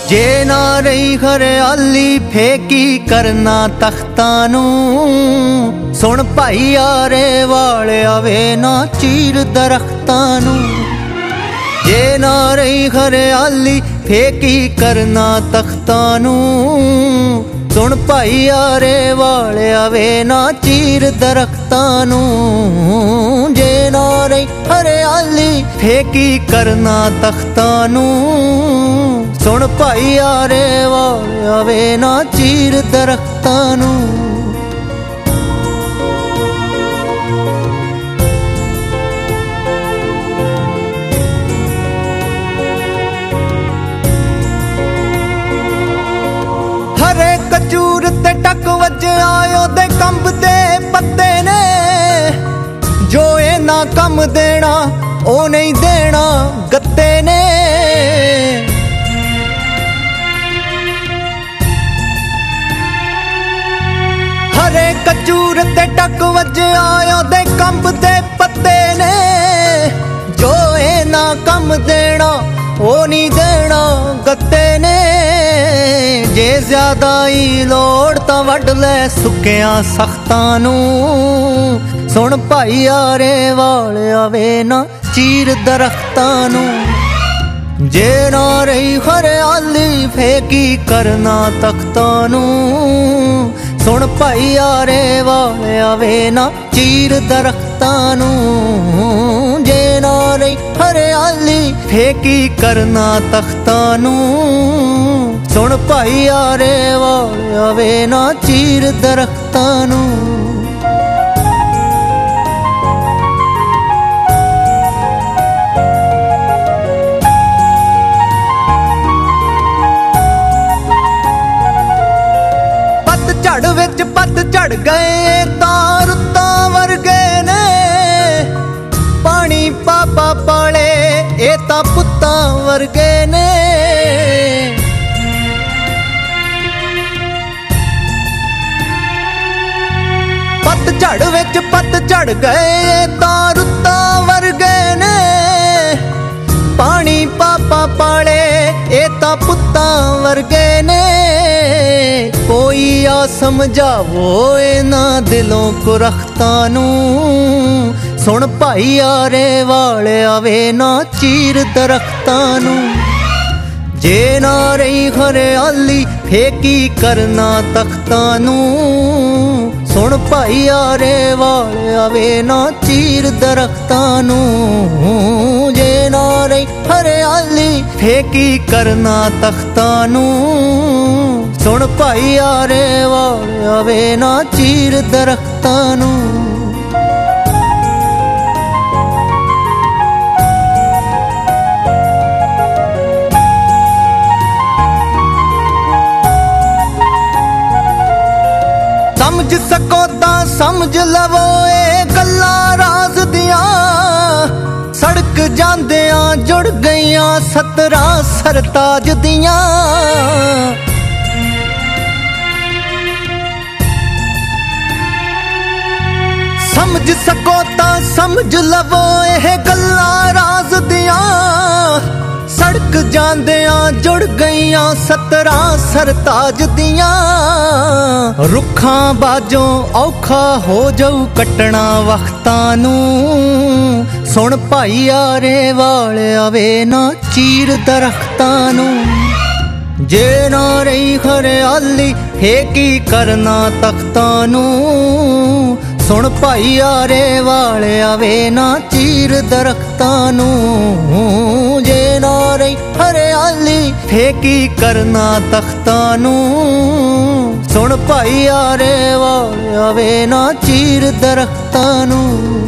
ਜੇ ਨਾ ਰਹੀ ਹਰਿਆਲੀ ਫੇਕੀ ਕਰਨਾ ਤਖਤਾਂ ਨੂੰ। ਸੁਣ ਭਾਈ ਯਾਰੇ ਵਾਲਿਆ ਵੇ ਨਾ ਚੀਰ ਦਰਖਤਾਂ ਨੂੰ। ਜੇ ਨਾ ਰਹੀ ਹਰਿਆਲੀ ਫੇਕੀ ਕਰਨਾ ਤਖਤਾਂ ਨੂੰ। ਸੁਣ ਭਾਈ ਯਾਰੇ ਵਾਲਿਆ ਵੇ ਨਾ ਚੀਰ ਦਰਖਤਾਂ ਨੂੰ। ਜੇ ਨਾ ਰਹੀ ਹਰਿਆਲੀ ਫੇਕੀ ਕਰਨਾ ਤਖਤਾਂ ਨੂੰ। ਸੁਣ ਭਾਈ ਯਾਰੇ ਵਾਲਿਆ ਵੇ ਨਾ ਚੀਰ ਦਰਖਤਾਂ ਨੂੰ। ਹਰੇ ਕਚੂਰ ਤੇ ਟੱਕ ਵੱਜਿਆ ਉਹਦੇ ਕੰਬਦੇ ਪੱਤੇ ਨੇ। ਜੋ ਇਹ ਨਾ ਕੰਮ ਦੇਣਾ ਉਹ ਨਹੀਂ ਦੇਣਾ ਗੱਤੇ ਨੇ। ਹਰੇ ਕਚੂਰ ਤੇ ਟੱਕ ਵੱਜਿਆ ਉਹਦੇ ਕੰਬਦੇ ਪੱਤੇ ਨੇ। ਜੋ ਇਹ ਨਾ ਕੰਮ ਦੇਣਾ ਉਹ ਨਹੀਂ ਦੇਣਾ ਗੱਤੇ ਨੇ। ਜੇ ਜ਼ਿਆਦਾ ਹੀ ਲੋੜ ਤਾਂ ਵੱਢ ਲੈ ਸੁੱਕਿਆਂ ਸਖਤਾਂ ਨੂੰ। ਸੁਣ ਭਾਈ ਯਾਰੇ ਵਾਲਿਆ ਵੇ ਨਾ ਚੀਰ ਦਰਖਤਾਂ ਨੂੰ। ਜੇ ਨਾ ਰਹੀ ਹਰਿਆਲੀ ਫੇਕੀ ਕਰਨਾ ਤਖਤਾਂ ਨੂੰ। ਸੁਣ ਭਾਈ ਯਾਰੇ ਵਾਲਿਆ ਵੇ ਨਾ ਚੀਰ ਦਰਖਤਾਂ ਨੂੰ। ਜੇ ਨਾ ਰਹੀ ਹਰਿਆਲੀ ਫੇਕੀ ਕਰਨਾ ਤਖਤਾਂ ਨੂੰ। ਸੁਣ ਭਾਈ ਯਾਰੇ ਵਾਲਿਆ ਵੇ ਨਾ ਚੀਰ ਦਰਖਤਾਂ ਨੂੰ। ਝੜ ਵਿੱਚ ਪੱਤ ਝੜ ਗਏ ਤਾਂ ਰੁੱਤਾਂ ਵਰਗੇ ਨੇ। ਪਾਣੀ ਪਾਪਾ ਪਾਲੇ ਇਹ ਤਾਂ ਪੁੱਤਾਂ ਵਰਗੇ ਨੇ। ਪੱਤ ਝੜ ਵਿੱਚ ਪੱਤ ਝੜ ਗਏ ਤਾਂ ਰੁੱਤਾਂ ਵਰਗੇ ਨੇ। ਪਾਣੀ ਪਾਪਾ ਪਾਲੇ ਇਹ ਤਾਂ ਪੁੱਤਾਂ ਵਰਗੇ ਨੇ। ਕੋਈ ਆ ਸਮਝਾਵੋ ਇਹਨਾਂ ਦਿਲੋਂ ਕੁਰਖਤਾਂ ਨੂੰ। ਸੁਣ ਭਾਈ ਯਾਰੇ ਵਾਲਿਆ ਵੇ ਨਾ ਚੀਰ ਦਰਖਤਾਂ ਨੂੰ। ਜੇ ਨਾ ਰਹੀ ਹਰਿਆਲੀ ਫੇਕੀ ਕਰਨਾ ਤਖਤਾਂ ਨੂੰ। ਸੁਣ ਭਾਈ ਯਾਰੇ ਵਾਲਿਆ ਵੇ ਨਾ ਚੀਰ ਦਰਖਤਾਂ ਨੂੰ। ਜੇ ਨਾ ਰਹੀ ਹਰਿਆਲੀ ਫੇਕੀ ਕਰਨਾ ਤਖਤਾਂ ਨੂੰ। ਸੁਣ ਭਾਈ ਯਾਰੇ ਵਾਲਿਆ ਵੇ ਨਾ ਚੀਰ ਦਰਖਤਾਂ ਨੂੰ। ਸਮਝ ਸਕੋ ਤਾਂ ਸਮਝ ਲਵੋ ਇਹ ਗੱਲਾਂ ਰਾਜ਼ ਦੀਆਂ। ਸੜਕ ਜਾਂਦਿਆਂ ਜੁੜ ਗਈਆਂ 17 ਸਰਤਾਜ ਦੀਆਂ। ਸਮਝ ਸਕੋ ਤਾਂ ਸਮਝ ਲਵੋ ਇਹ ਗੱਲਾਂ ਰਾਜ਼ ਦੀਆਂ। ਸੜਕ ਜਾਂਦਿਆਂ ਜੁੜ ਗਈਆਂ 17 ਸਰਤਾਜ ਦੀਆਂ। ਰੁੱਖਾਂ ਬਾਝੋਂ ਔਖਾ ਹੋ ਜਾਊ ਕੱਟਣਾ ਵਖਤਾਂ ਨੂੰ। ਸੁਣ ਭਾਈ ਯਾਰੇ ਵਾਲਿਆ ਵੇ ਨਾ ਚੀਰ ਦਰਖਤਾਂ ਨੂੰ। ਜੇ ਨਾ ਰਹੀ ਹਰਿਆਲੀ ਫੇਕੀ ਕਰਨਾ ਤਖਤਾਂ ਨੂੰ। ਸੁਣ ਭਾਈ ਯਾਰੇ ਵਾਲਿਆ ਵੇ ਨਾ ਚੀਰ ਦਰਖਤਾਂ ਨੂੰ। ਜੇ ਨਾ ਰਹੀ ਹਰਿਆਲੀ ਫੇਕੀ ਕਰਨਾ ਤਖਤਾਂ ਨੂੰ। ਸੁਣ ਭਾਈ ਯਾਰੇ ਵਾਲਿਆ ਵੇ ਨਾ ਚੀਰ ਦਰਖਤਾਂ ਨੂੰ।